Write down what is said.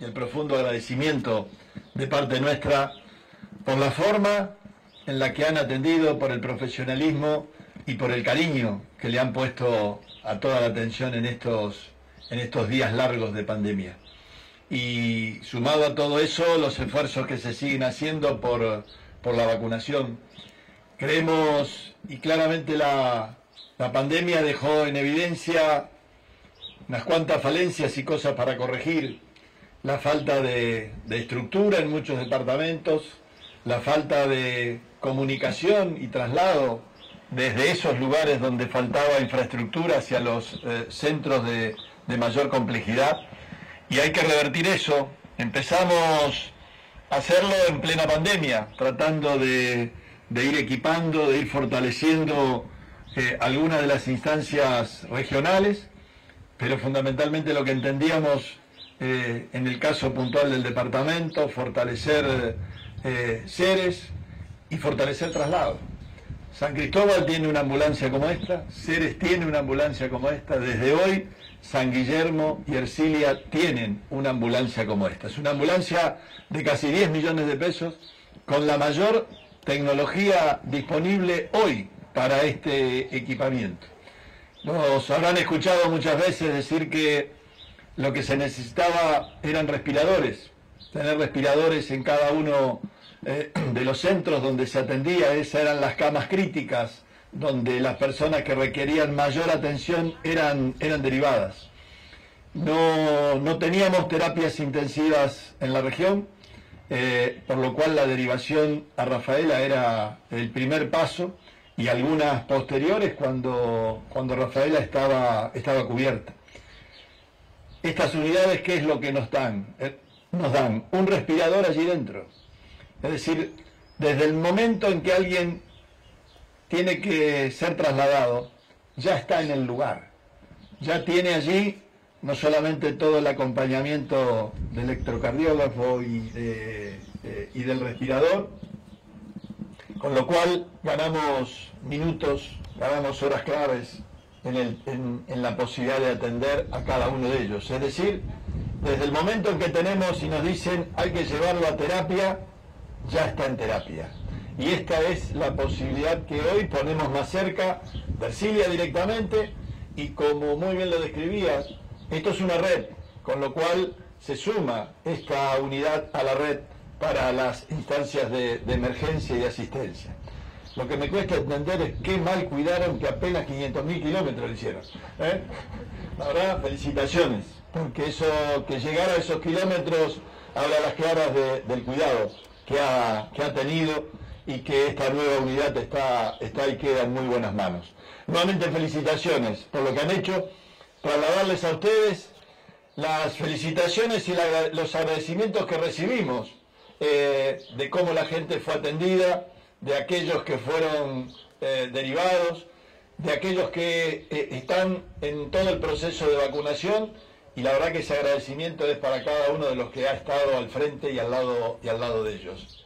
y el profundo agradecimiento de parte nuestra por la forma en la que han atendido, por el profesionalismo y por el cariño que le han puesto a toda la atención en estos días largos de pandemia. Y sumado a todo eso, los esfuerzos que se siguen haciendo por la vacunación. Creemos, y claramente la pandemia dejó en evidencia unas cuantas falencias y cosas para corregir: la falta de estructura en muchos departamentos, la falta de comunicación y traslado desde esos lugares donde faltaba infraestructura hacia los centros de mayor complejidad, y hay que revertir eso. Empezamos a hacerlo en plena pandemia, tratando de ir equipando, de ir fortaleciendo algunas de las instancias regionales, pero fundamentalmente lo que entendíamos en el caso puntual del departamento, fortalecer Ceres y fortalecer traslado. San Cristóbal tiene una ambulancia como esta, Ceres tiene una ambulancia como esta, desde hoy San Guillermo y Ercilia tienen una ambulancia como esta. Es una ambulancia de casi 10 millones de pesos, con la mayor tecnología disponible hoy para este equipamiento. Nos habrán escuchado muchas veces decir que lo que se necesitaba eran respiradores, tener respiradores en cada uno de los centros donde se atendía. Esas eran las camas críticas, donde las personas que requerían mayor atención eran derivadas. No teníamos terapias intensivas en la región, por lo cual la derivación a Rafaela era el primer paso, y algunas posteriores cuando Rafaela estaba cubierta. Estas unidades, ¿qué es lo que nos dan? Nos dan un respirador allí dentro. Es decir, desde el momento en que alguien tiene que ser trasladado, ya está en el lugar. Ya tiene allí no solamente todo el acompañamiento del electrocardiógrafo y del respirador, con lo cual ganamos minutos, ganamos horas claves en la posibilidad de atender a cada uno de ellos. Es decir, desde el momento en que tenemos y nos dicen hay que llevarlo a terapia, ya está en terapia. Y esta es la posibilidad que hoy ponemos más cerca de Ercilia directamente, y como muy bien lo describías, esto es una red, con lo cual se suma esta unidad a la red para las instancias de emergencia y asistencia. Lo que me cuesta entender es qué mal cuidaron que apenas 500.000 kilómetros lo hicieron. La verdad, felicitaciones, porque eso, que llegar a esos kilómetros habla a las claras del cuidado que ha tenido, y que esta nueva unidad está y queda en muy buenas manos. Nuevamente felicitaciones por lo que han hecho. Trasladarles a ustedes las felicitaciones y los agradecimientos que recibimos de cómo la gente fue atendida, de aquellos que fueron derivados, de aquellos que están en todo el proceso de vacunación, y la verdad que ese agradecimiento es para cada uno de los que ha estado al frente y al lado de ellos.